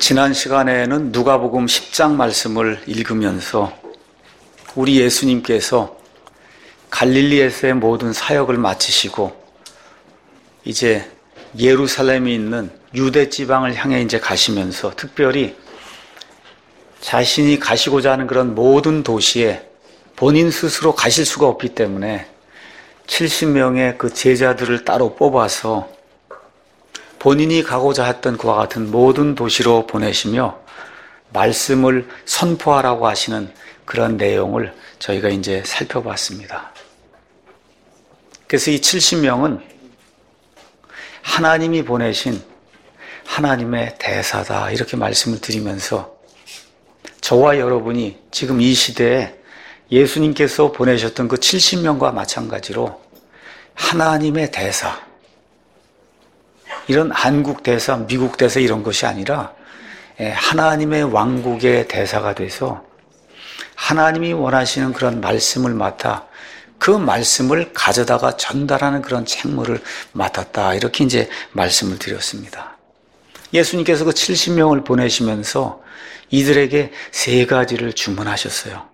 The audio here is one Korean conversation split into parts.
지난 시간에는 누가복음 10장 말씀을 읽으면서 우리 예수님께서 갈릴리에서의 모든 사역을 마치시고 이제 예루살렘에 있는 유대 지방을 향해 이제 가시면서 특별히 자신이 가시고자 하는 그런 모든 도시에 본인 스스로 가실 수가 없기 때문에 70명의 그 제자들을 따로 뽑아서 본인이 가고자 했던 그와 같은 모든 도시로 보내시며 말씀을 선포하라고 하시는 그런 내용을 저희가 이제 살펴봤습니다. 그래서 이 70명은 하나님이 보내신 하나님의 대사다 이렇게 말씀을 드리면서 저와 여러분이 지금 이 시대에 예수님께서 보내셨던 그 70명과 마찬가지로 하나님의 대사, 이런 한국 대사, 미국 대사 이런 것이 아니라 하나님의 왕국의 대사가 돼서 하나님이 원하시는 그런 말씀을 맡아 그 말씀을 가져다가 전달하는 그런 책무를 맡았다 이렇게 이제 말씀을 드렸습니다. 예수님께서 그 70명을 보내시면서 이들에게 세 가지를 주문하셨어요.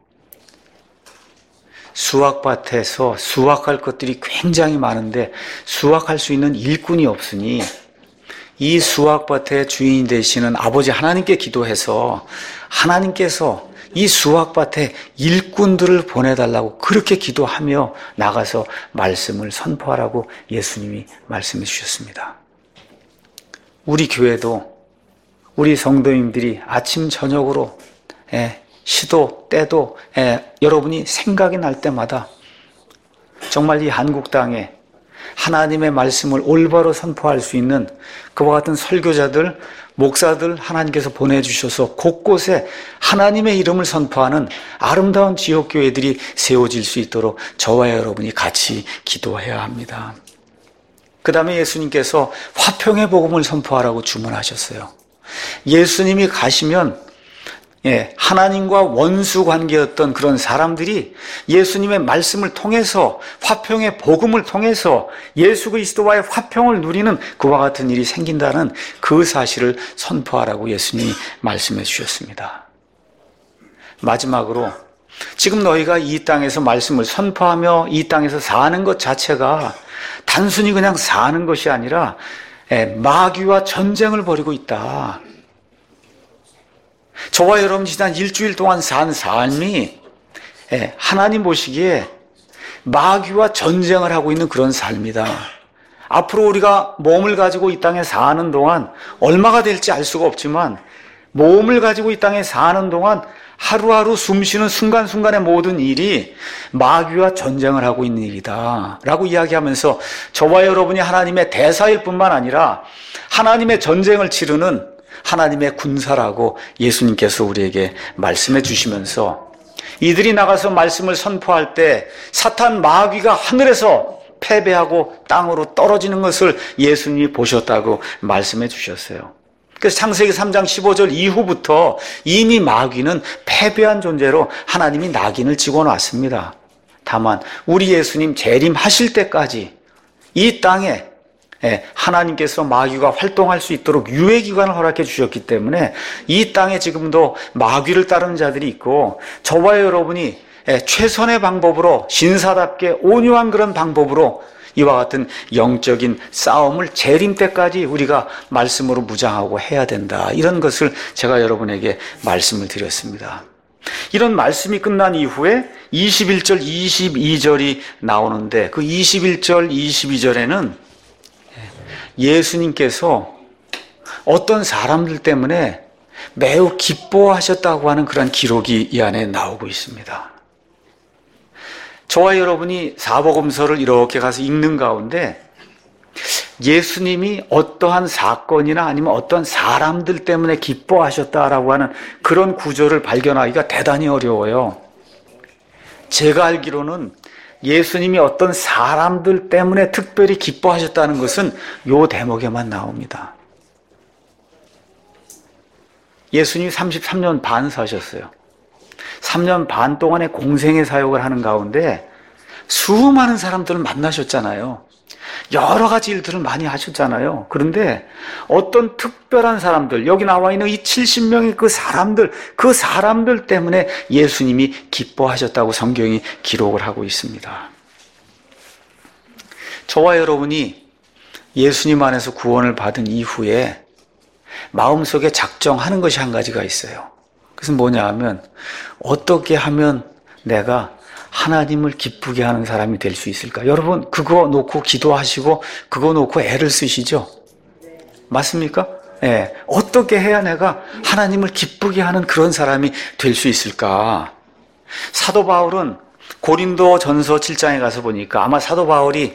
수확밭에서 수확할 것들이 굉장히 많은데 수확할 수 있는 일꾼이 없으니 이 수확밭의 주인이 되시는 아버지 하나님께 기도해서 하나님께서 이 수확밭에 일꾼들을 보내달라고 그렇게 기도하며 나가서 말씀을 선포하라고 예수님이 말씀해 주셨습니다. 우리 교회도 우리 성도님들이 아침 저녁으로 시도 때도 여러분이 생각이 날 때마다 정말 이 한국 땅에 하나님의 말씀을 올바로 선포할 수 있는 그와 같은 설교자들, 목사들 하나님께서 보내주셔서 곳곳에 하나님의 이름을 선포하는 아름다운 지역교회들이 세워질 수 있도록 저와 여러분이 같이 기도해야 합니다. 그 다음에 예수님께서 화평의 복음을 선포하라고 주문하셨어요. 예수님이 가시면 하나님과 원수 관계였던 그런 사람들이 예수님의 말씀을 통해서 화평의 복음을 통해서 예수 그리스도와의 화평을 누리는 그와 같은 일이 생긴다는 그 사실을 선포하라고 예수님이 말씀해 주셨습니다. 마지막으로 지금 너희가 이 땅에서 말씀을 선포하며 이 땅에서 사는 것 자체가 단순히 그냥 사는 것이 아니라 마귀와 전쟁을 벌이고 있다. 저와 여러분 지난 일주일 동안 산 삶이 하나님 보시기에 마귀와 전쟁을 하고 있는 그런 삶이다. 앞으로 우리가 몸을 가지고 이 땅에 사는 동안 얼마가 될지 알 수가 없지만 몸을 가지고 이 땅에 사는 동안 하루하루 숨쉬는 순간순간의 모든 일이 마귀와 전쟁을 하고 있는 일이다 라고 이야기하면서 저와 여러분이 하나님의 대사일 뿐만 아니라 하나님의 전쟁을 치르는 하나님의 군사라고 예수님께서 우리에게 말씀해 주시면서 이들이 나가서 말씀을 선포할 때 사탄 마귀가 하늘에서 패배하고 땅으로 떨어지는 것을 예수님이 보셨다고 말씀해 주셨어요. 그래서 창세기 3장 15절 이후부터 이미 마귀는 패배한 존재로 하나님이 낙인을 찍어놨습니다. 다만 우리 예수님 재림하실 때까지 이 땅에 하나님께서 마귀가 활동할 수 있도록 유예기간을 허락해 주셨기 때문에 이 땅에 지금도 마귀를 따르는 자들이 있고 저와 여러분이 최선의 방법으로 신사답게 온유한 그런 방법으로 이와 같은 영적인 싸움을 재림 때까지 우리가 말씀으로 무장하고 해야 된다. 이런 것을 제가 여러분에게 말씀을 드렸습니다. 이런 말씀이 끝난 이후에 21절, 22절이 나오는데 그 21절, 22절에는 예수님께서 어떤 사람들 때문에 매우 기뻐하셨다고 하는 그런 기록이 이 안에 나오고 있습니다. 저와 여러분이 사복음서를 이렇게 가서 읽는 가운데 예수님이 어떠한 사건이나 아니면 어떤 사람들 때문에 기뻐하셨다라고 하는 그런 구절을 발견하기가 대단히 어려워요. 제가 알기로는 예수님이 어떤 사람들 때문에 특별히 기뻐하셨다는 것은 요 대목에만 나옵니다. 예수님이 33년 반 사셨어요. 3년 반 동안의 공생의 사역을 하는 가운데 수많은 사람들을 만나셨잖아요. 여러 가지 일들을 많이 하셨잖아요. 그런데 어떤 특별한 사람들, 여기 나와 있는 이 70명의 그 사람들 때문에 예수님이 기뻐하셨다고 성경이 기록을 하고 있습니다. 저와 여러분이 예수님 안에서 구원을 받은 이후에 마음속에 작정하는 것이 한 가지가 있어요. 그래서 뭐냐 하면, 어떻게 하면 내가 하나님을 기쁘게 하는 사람이 될 수 있을까? 여러분, 그거 놓고 기도하시고 그거 놓고 애를 쓰시죠? 맞습니까? 예. 어떻게 해야 내가 하나님을 기쁘게 하는 그런 사람이 될 수 있을까? 사도 바울은 고린도 전서 7장에 가서 보니까 아마 사도 바울이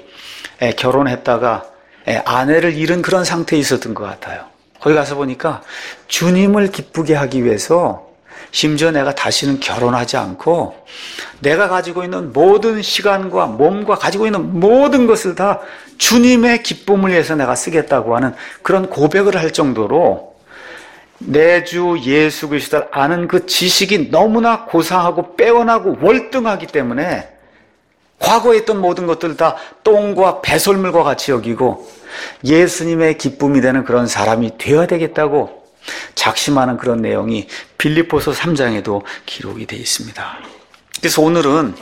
결혼했다가 아내를 잃은 그런 상태에 있었던 것 같아요. 거기 가서 보니까 주님을 기쁘게 하기 위해서 심지어 내가 다시는 결혼하지 않고 내가 가지고 있는 모든 시간과 몸과 가지고 있는 모든 것을 다 주님의 기쁨을 위해서 내가 쓰겠다고 하는 그런 고백을 할 정도로 내 주 예수 그리스도를 아는 그 지식이 너무나 고상하고 빼어나고 월등하기 때문에 과거에 있던 모든 것들을 다 똥과 배설물과 같이 여기고 예수님의 기쁨이 되는 그런 사람이 되어야 되겠다고 작심하는 그런 내용이 빌립보서 3장에도 기록이 되어 있습니다. 그래서 오늘은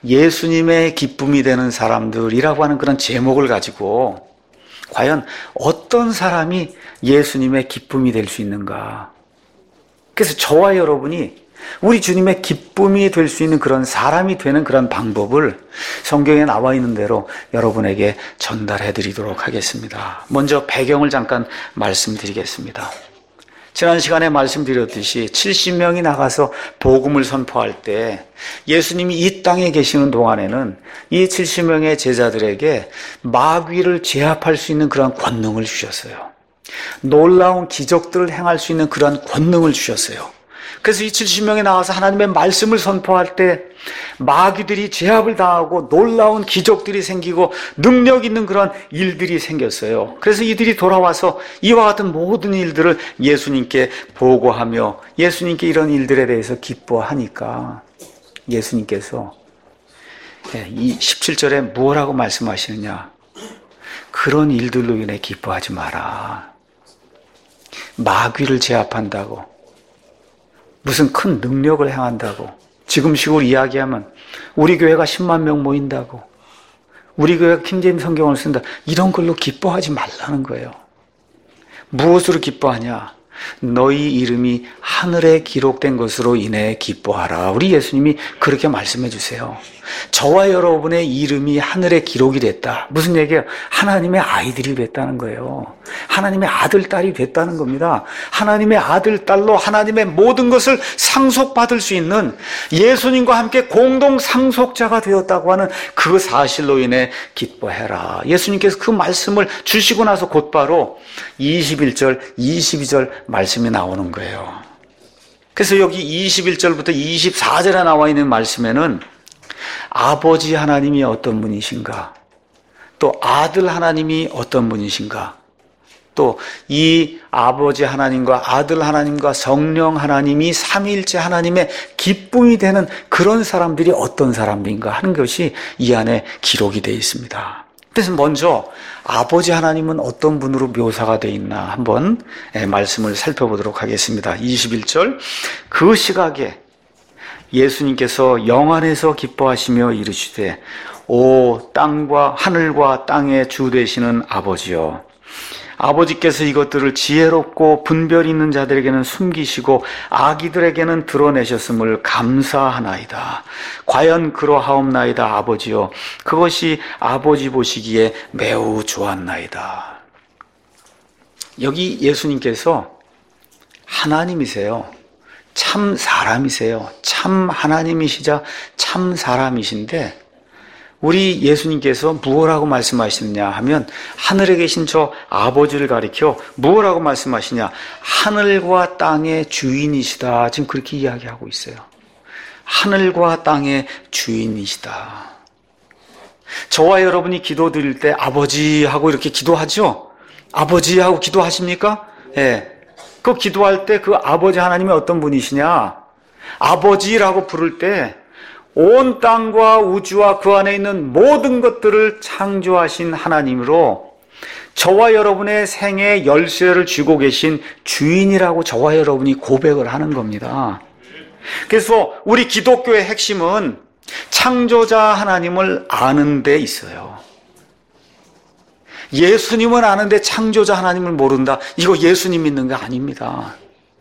예수님의 기쁨이 되는 사람들이라고 하는 그런 제목을 가지고 과연 어떤 사람이 예수님의 기쁨이 될 수 있는가? 그래서 저와 여러분이 우리 주님의 기쁨이 될 수 있는 그런 사람이 되는 그런 방법을 성경에 나와 있는 대로 여러분에게 전달해 드리도록 하겠습니다. 먼저 배경을 잠깐 말씀드리겠습니다. 지난 시간에 말씀드렸듯이 70명이 나가서 복음을 선포할 때 예수님이 이 땅에 계시는 동안에는 이 70명의 제자들에게 마귀를 제압할 수 있는 그런 권능을 주셨어요. 놀라운 기적들을 행할 수 있는 그런 권능을 주셨어요. 그래서 이 70명이 나와서 하나님의 말씀을 선포할 때 마귀들이 제압을 당하고 놀라운 기적들이 생기고 능력 있는 그런 일들이 생겼어요. 그래서 이들이 돌아와서 이와 같은 모든 일들을 예수님께 보고하며 예수님께 이런 일들에 대해서 기뻐하니까 예수님께서 이 17절에 무엇라고 말씀하시느냐? 그런 일들로 인해 기뻐하지 마라. 마귀를 제압한다고 무슨 큰 능력을 행한다고 지금식으로 이야기하면 우리 교회가 10만 명 모인다고 우리 교회가 킹제임스 성경을 쓴다 이런 걸로 기뻐하지 말라는 거예요. 무엇으로 기뻐하냐? 너희 이름이 하늘에 기록된 것으로 인해 기뻐하라. 우리 예수님이 그렇게 말씀해 주세요. 저와 여러분의 이름이 하늘에 기록이 됐다. 무슨 얘기예요? 하나님의 아이들이 됐다는 거예요. 하나님의 아들, 딸이 됐다는 겁니다. 하나님의 아들, 딸로 하나님의 모든 것을 상속받을 수 있는 예수님과 함께 공동 상속자가 되었다고 하는 그 사실로 인해 기뻐해라. 예수님께서 그 말씀을 주시고 나서 곧바로 21절, 22절 말씀이 나오는 거예요. 그래서 여기 21절부터 24절에 나와 있는 말씀에는 아버지 하나님이 어떤 분이신가, 또 아들 하나님이 어떤 분이신가, 또 이 아버지 하나님과 아들 하나님과 성령 하나님이 삼위일체 하나님의 기쁨이 되는 그런 사람들이 어떤 사람들인가 하는 것이 이 안에 기록이 되어 있습니다. 그래서 먼저 아버지 하나님은 어떤 분으로 묘사가 되어 있나 한번 말씀을 살펴보도록 하겠습니다. 21절, 그 시각에 예수님께서 영 안에서 기뻐하시며 이르시되 오 땅과 하늘과 땅의 주 되시는 아버지여, 아버지께서 이것들을 지혜롭고 분별 있는 자들에게는 숨기시고 아기들에게는 드러내셨음을 감사하나이다. 과연 그러하옵나이다 아버지여, 그것이 아버지 보시기에 매우 좋았나이다. 여기 예수님께서 하나님이세요. 참 사람이세요. 참 하나님이시자 참 사람이신데 우리 예수님께서 무엇라고 말씀하시느냐 하면 하늘에 계신 저 아버지를 가리켜 무엇라고 말씀하시냐? 하늘과 땅의 주인이시다. 지금 그렇게 이야기하고 있어요. 하늘과 땅의 주인이시다. 저와 여러분이 기도 드릴 때 아버지 하고 이렇게 기도하죠? 아버지 하고 기도하십니까? 예. 그 기도할 때 그 아버지 하나님이 어떤 분이시냐? 아버지라고 부를 때 온 땅과 우주와 그 안에 있는 모든 것들을 창조하신 하나님으로 저와 여러분의 생애 열쇠를 쥐고 계신 주인이라고 저와 여러분이 고백을 하는 겁니다. 그래서 우리 기독교의 핵심은 창조자 하나님을 아는 데 있어요. 예수님은 아는데 창조자 하나님을 모른다. 이거 예수님 믿는 게 아닙니다.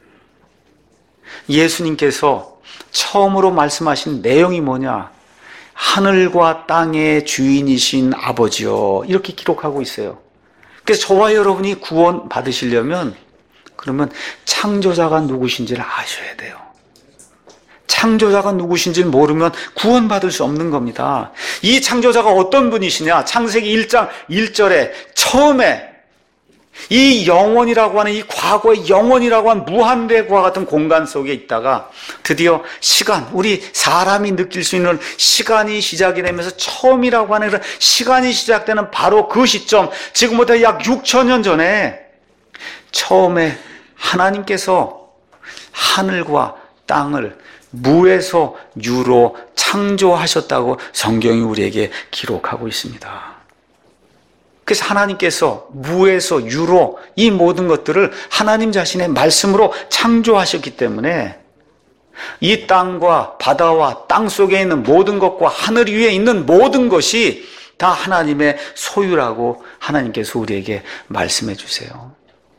예수님께서 처음으로 말씀하신 내용이 뭐냐? 하늘과 땅의 주인이신 아버지요. 이렇게 기록하고 있어요. 그래서 저와 여러분이 구원 받으시려면 그러면 창조자가 누구신지를 아셔야 돼요. 창조자가 누구신지를 모르면 구원받을 수 없는 겁니다. 이 창조자가 어떤 분이시냐? 창세기 1장 1절에 처음에 이 영원이라고 하는 이 과거의 영원이라고 하는 무한대과 같은 공간 속에 있다가 드디어 시간, 우리 사람이 느낄 수 있는 시간이 시작이 되면서 처음이라고 하는 그런 시간이 시작되는 바로 그 시점, 지금부터 약 6,000년 전에 처음에 하나님께서 하늘과 땅을 무에서 유로 창조하셨다고 성경이 우리에게 기록하고 있습니다. 그래서 하나님께서 무에서 유로 이 모든 것들을 하나님 자신의 말씀으로 창조하셨기 때문에 이 땅과 바다와 땅 속에 있는 모든 것과 하늘 위에 있는 모든 것이 다 하나님의 소유라고 하나님께서 우리에게 말씀해 주세요.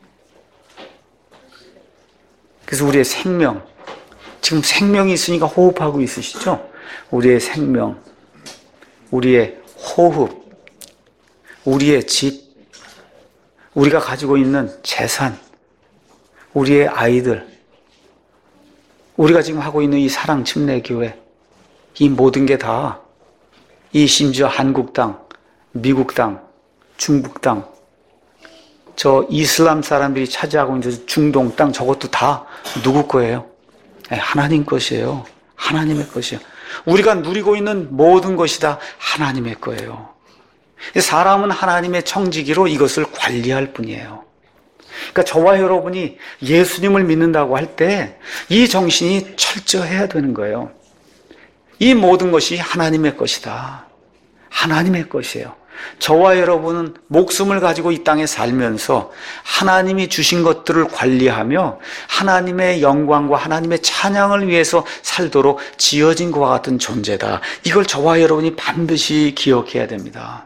그래서 우리의 생명, 지금 생명이 있으니까 호흡하고 있으시죠? 우리의 생명, 우리의 호흡, 우리의 집, 우리가 가지고 있는 재산, 우리의 아이들, 우리가 지금 하고 있는 이 사랑 침례교회, 이 모든 게 다 이 심지어 한국 땅, 미국 땅, 중국 땅, 저 이슬람 사람들이 차지하고 있는 중동 땅, 저것도 다 누구 거예요? 하나님 것이에요. 하나님의 것이에요. 우리가 누리고 있는 모든 것이 다 하나님의 거예요. 사람은 하나님의 청지기로 이것을 관리할 뿐이에요. 그러니까 저와 여러분이 예수님을 믿는다고 할 때 이 정신이 철저해야 되는 거예요. 이 모든 것이 하나님의 것이다. 하나님의 것이에요. 저와 여러분은 목숨을 가지고 이 땅에 살면서 하나님이 주신 것들을 관리하며 하나님의 영광과 하나님의 찬양을 위해서 살도록 지어진 것과 같은 존재다. 이걸 저와 여러분이 반드시 기억해야 됩니다.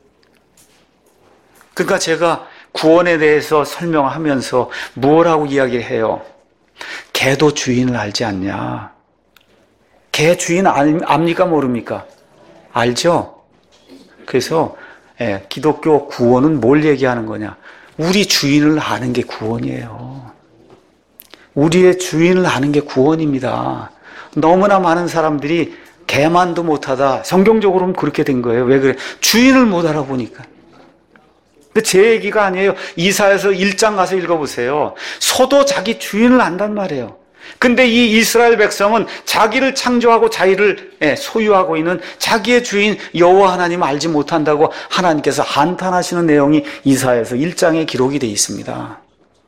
그러니까 제가 구원에 대해서 설명하면서 뭐라고 이야기를 해요? 개도 주인을 알지 않냐? 개 주인 압니까 모릅니까? 알죠? 그래서 기독교 구원은 뭘 얘기하는 거냐? 우리 주인을 아는 게 구원이에요. 우리의 주인을 아는 게 구원입니다. 너무나 많은 사람들이 개만도 못하다. 성경적으로는 그렇게 된 거예요. 왜 그래? 주인을 못 알아보니까. 근데 제 얘기가 아니에요. 이사야서 1장 가서 읽어보세요. 소도 자기 주인을 안단 말이에요. 근데 이 이스라엘 백성은 자기를 창조하고 자기를 소유하고 있는 자기의 주인 여호와 하나님을 알지 못한다고 하나님께서 한탄하시는 내용이 이사야서 1장에 기록이 되어 있습니다.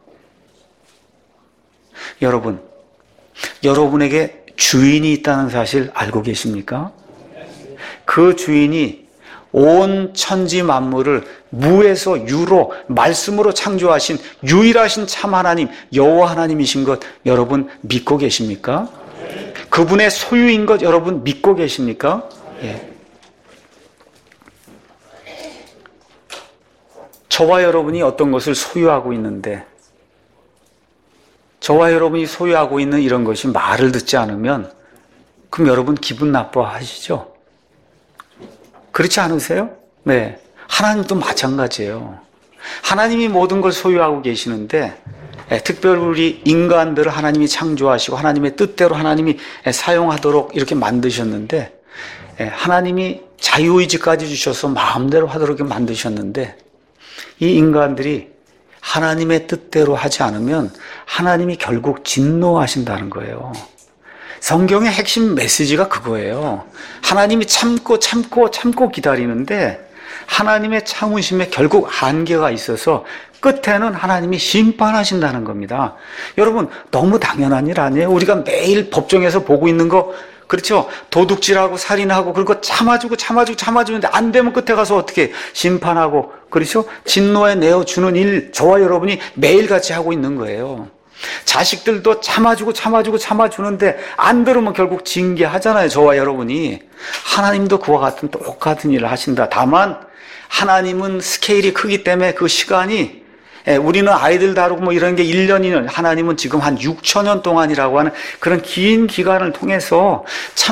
여러분, 여러분에게 주인이 있다는 사실 알고 계십니까? 그 주인이 온 천지 만물을 무에서 유로 말씀으로 창조하신 유일하신 참 하나님 여호와 하나님이신 것 여러분 믿고 계십니까? 그분의 소유인 것 여러분 믿고 계십니까? 예. 저와 여러분이 어떤 것을 소유하고 있는데 저와 여러분이 소유하고 있는 이런 것이 말을 듣지 않으면 그럼 여러분 기분 나빠하시죠? 그렇지 않으세요? 네. 하나님도 마찬가지예요. 하나님이 모든 걸 소유하고 계시는데 특별히 우리 인간들을 하나님이 창조하시고 하나님의 뜻대로 하나님이 사용하도록 이렇게 만드셨는데 하나님이 자유의지까지 주셔서 마음대로 하도록 만드셨는데 이 인간들이 하나님의 뜻대로 하지 않으면 하나님이 결국 진노하신다는 거예요. 성경의 핵심 메시지가 그거예요. 하나님이 참고 기다리는데 하나님의 참으심에 결국 한계가 있어서 끝에는 하나님이 심판하신다는 겁니다. 여러분 너무 당연한 일 아니에요? 우리가 매일 법정에서 보고 있는 거 그렇죠? 도둑질하고 살인하고 그리고 참아주는데 안 되면 끝에 가서 어떻게 심판하고 그렇죠? 진노에 내어주는 일 저와 여러분이 매일같이 하고 있는 거예요. 자식들도 참아주는데 안 들으면 결국 징계하잖아요. 저와 여러분이. 하나님도 그와 같은 똑같은 일을 하신다. 다만 하나님은 스케일이 크기 때문에 그 시간이 우리는 아이들 다루고 뭐 이런 게 1년, 2년, 하나님은 지금 한 6천년 동안이라고 하는 그런 긴 기간을 통해서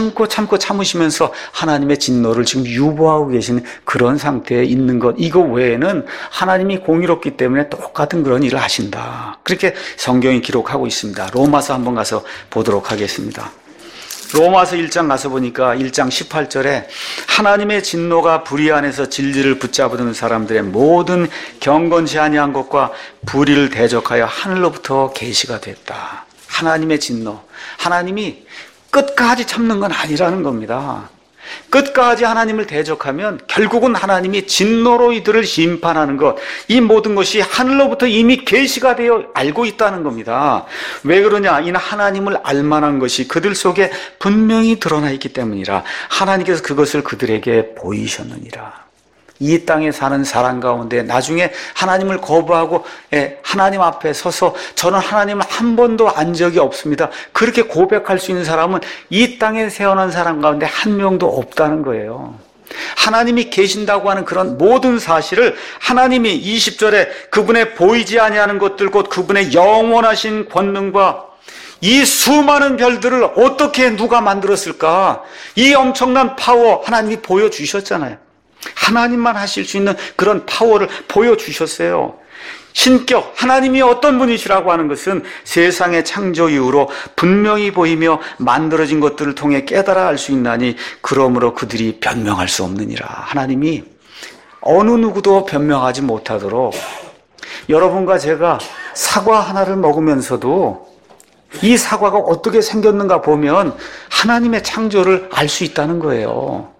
참으시면서 하나님의 진노를 지금 유보하고 계신 그런 상태에 있는 것. 이거 외에는 하나님이 공의롭기 때문에 똑같은 그런 일을 하신다. 그렇게 성경이 기록하고 있습니다. 로마서 한번 가서 보도록 하겠습니다. 로마서 1장 가서 보니까 1장 18절에 하나님의 진노가 불의 안에서 진리를 붙잡는 사람들의 모든 경건치 아니한 것과 불의를 대적하여 하늘로부터 계시가 됐다. 하나님의 진노. 하나님이 끝까지 참는 건 아니라는 겁니다. 끝까지 하나님을 대적하면 결국은 하나님이 진노로 이들을 심판하는 것, 이 모든 것이 하늘로부터 이미 계시가 되어 알고 있다는 겁니다. 왜 그러냐? 이는 하나님을 알만한 것이 그들 속에 분명히 드러나 있기 때문이라. 하나님께서 그것을 그들에게 보이셨느니라. 이 땅에 사는 사람 가운데 나중에 하나님을 거부하고 하나님 앞에 서서 저는 하나님을 한 번도 안 적이 없습니다. 그렇게 고백할 수 있는 사람은 이 땅에 태어난 사람 가운데 한 명도 없다는 거예요. 하나님이 계신다고 하는 그런 모든 사실을 하나님이 20절에 그분의 보이지 아니하는 것들 곧 그분의 영원하신 권능과 이 수많은 별들을 어떻게 누가 만들었을까? 이 엄청난 파워 하나님이 보여주셨잖아요. 하나님만 하실 수 있는 그런 파워를 보여주셨어요. 신격, 하나님이 어떤 분이시라고 하는 것은 세상의 창조 이후로 분명히 보이며 만들어진 것들을 통해 깨달아 알 수 있나니 그러므로 그들이 변명할 수 없느니라. 하나님이 어느 누구도 변명하지 못하도록 여러분과 제가 사과 하나를 먹으면서도 이 사과가 어떻게 생겼는가 보면 하나님의 창조를 알 수 있다는 거예요.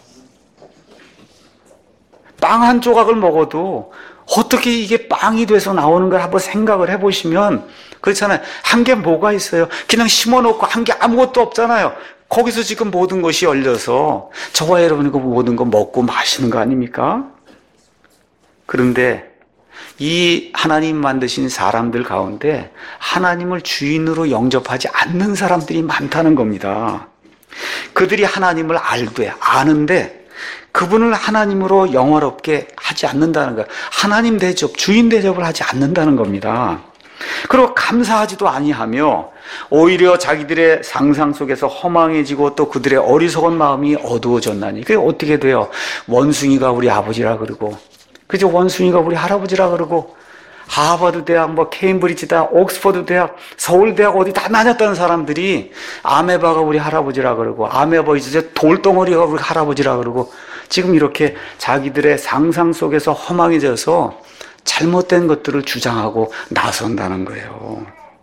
빵 한 조각을 먹어도 어떻게 이게 빵이 돼서 나오는 걸 한번 생각을 해보시면 그렇잖아요. 한 게 뭐가 있어요? 그냥 심어놓고 한 게 아무것도 없잖아요. 거기서 지금 모든 것이 열려서 저와 여러분이 그 모든 거 먹고 마시는 거 아닙니까? 그런데 이 하나님 만드신 사람들 가운데 하나님을 주인으로 영접하지 않는 사람들이 많다는 겁니다. 그들이 하나님을 아는데 그분을 하나님으로 영화롭게 하지 않는다는 거예요. 하나님 대접, 주인 대접을 하지 않는다는 겁니다. 그리고 감사하지도 아니하며 오히려 자기들의 상상 속에서 허망해지고 또 그들의 어리석은 마음이 어두워졌나니. 그게 어떻게 돼요? 원숭이가 우리 아버지라 그러고, 그죠? 원숭이가 우리 할아버지라 그러고, 하버드 대학, 케임브리지 대학, 옥스퍼드 대학, 서울 대학 어디 다 다녔다는 사람들이 아메바가 우리 할아버지라 그러고, 아메바 이제 돌덩어리가 우리 할아버지라 그러고, 지금 이렇게 자기들의 상상 속에서 허망해져서 잘못된 것들을 주장하고 나선다는 거예요.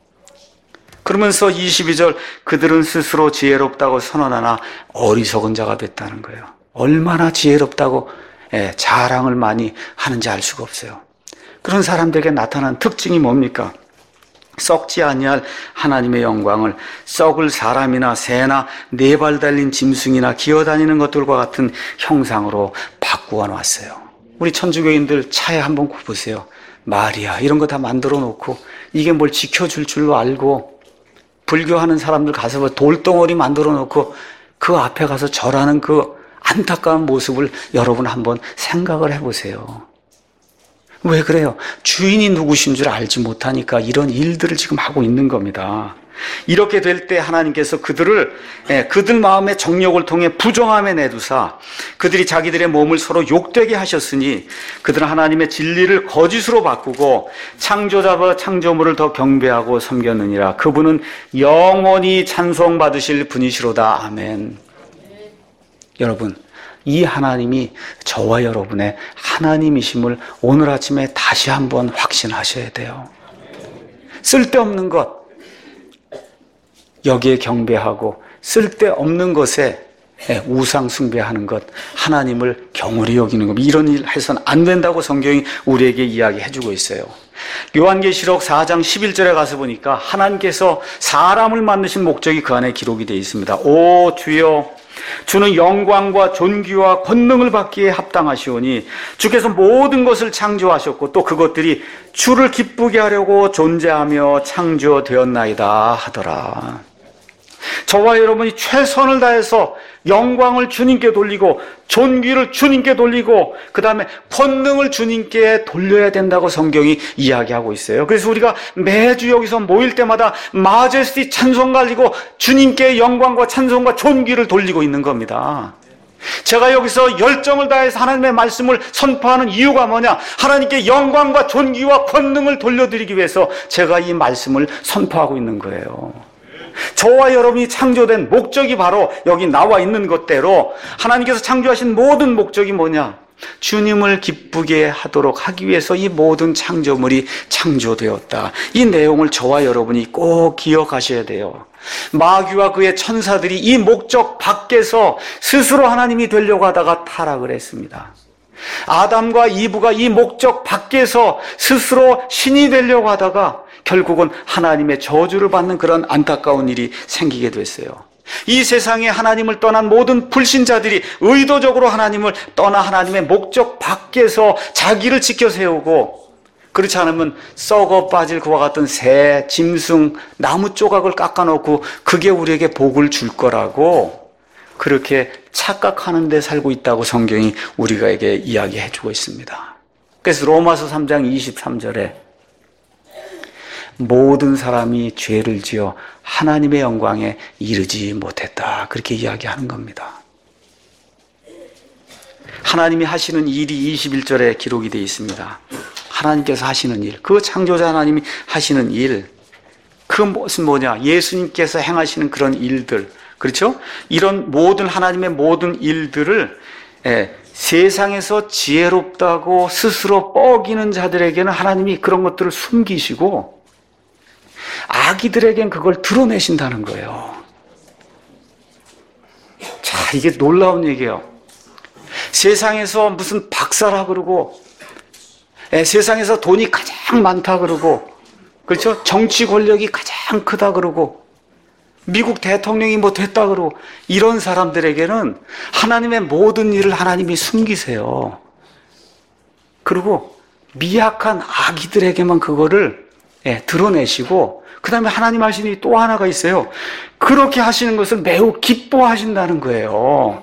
그러면서 22절 그들은 스스로 지혜롭다고 선언하나 어리석은 자가 됐다는 거예요. 얼마나 지혜롭다고 자랑을 많이 하는지 알 수가 없어요. 그런 사람들에게 나타난 특징이 뭡니까? 썩지 아니할 하나님의 영광을 썩을 사람이나 새나 네 발 달린 짐승이나 기어다니는 것들과 같은 형상으로 바꾸어 놨어요. 우리 천주교인들 차에 한번 보세요. 마리아 이런 거 다 만들어 놓고 이게 뭘 지켜줄 줄로 알고 불교하는 사람들 가서 돌덩어리 만들어 놓고 그 앞에 가서 절하는 그 안타까운 모습을 여러분 한번 생각을 해보세요. 왜 그래요? 주인이 누구신 줄 알지 못하니까 이런 일들을 지금 하고 있는 겁니다. 이렇게 될 때 하나님께서 그들 마음의 정욕을 통해 부정함에 내두사 그들이 자기들의 몸을 서로 욕되게 하셨으니 그들은 하나님의 진리를 거짓으로 바꾸고 창조자와 창조물을 더 경배하고 섬겼느니라. 그분은 영원히 찬송받으실 분이시로다. 아멘. 여러분, 이 하나님이 저와 여러분의 하나님이심을 오늘 아침에 다시 한번 확신하셔야 돼요. 쓸데없는 것, 여기에 경배하고 쓸데없는 것에 우상 숭배하는 것, 하나님을 경홀히 여기는 것, 이런 일 해서는 안 된다고 성경이 우리에게 이야기해주고 있어요. 요한계시록 4장 11절에 가서 보니까 하나님께서 사람을 만드신 목적이 그 안에 기록이 되어 있습니다. 오 주여, 주는 영광과 존귀와 권능을 받기에 합당하시오니 주께서 모든 것을 창조하셨고 또 그것들이 주를 기쁘게 하려고 존재하며 창조되었나이다 하더라. 저와 여러분이 최선을 다해서 영광을 주님께 돌리고 존귀를 주님께 돌리고 그 다음에 권능을 주님께 돌려야 된다고 성경이 이야기하고 있어요. 그래서 우리가 매주 여기서 모일 때마다 마제스티 찬송 가지고 주님께 영광과 찬송과 존귀를 돌리고 있는 겁니다. 제가 여기서 열정을 다해서 하나님의 말씀을 선포하는 이유가 뭐냐? 하나님께 영광과 존귀와 권능을 돌려드리기 위해서 제가 이 말씀을 선포하고 있는 거예요. 저와 여러분이 창조된 목적이 바로 여기 나와 있는 것대로 하나님께서 창조하신 모든 목적이 뭐냐? 주님을 기쁘게 하도록 하기 위해서 이 모든 창조물이 창조되었다. 이 내용을 저와 여러분이 꼭 기억하셔야 돼요. 마귀와 그의 천사들이 이 목적 밖에서 스스로 하나님이 되려고 하다가 타락을 했습니다. 아담과 이브가 이 목적 밖에서 스스로 신이 되려고 하다가 결국은 하나님의 저주를 받는 그런 안타까운 일이 생기게 됐어요. 이 세상에 하나님을 떠난 모든 불신자들이 의도적으로 하나님을 떠나 하나님의 목적 밖에서 자기를 지켜 세우고, 그렇지 않으면 썩어 빠질 그와 같은 새, 짐승, 나무 조각을 깎아놓고 그게 우리에게 복을 줄 거라고 그렇게 착각하는 데 살고 있다고 성경이 우리에게 이야기해 주고 있습니다. 그래서 로마서 3장 23절에 모든 사람이 죄를 지어 하나님의 영광에 이르지 못했다, 그렇게 이야기하는 겁니다. 하나님이 하시는 일이 21절에 기록이 되어 있습니다. 하나님께서 하시는 일, 그 창조자 하나님이 하시는 일, 그 무슨 뭐냐? 예수님께서 행하시는 그런 일들, 그렇죠? 이런 모든 하나님의 모든 일들을 세상에서 지혜롭다고 스스로 뻐기는 자들에게는 하나님이 그런 것들을 숨기시고 아기들에겐 그걸 드러내신다는 거예요. 자, 이게 놀라운 얘기예요. 세상에서 무슨 박사라 그러고, 세상에서 돈이 가장 많다 그러고, 그렇죠? 정치 권력이 가장 크다 그러고, 미국 대통령이 뭐 됐다 그러고, 이런 사람들에게는 하나님의 모든 일을 하나님이 숨기세요. 그리고 미약한 아기들에게만 그거를 드러내시고, 그 다음에 하나님 하시는 일이 또 하나가 있어요. 그렇게 하시는 것을 매우 기뻐하신다는 거예요.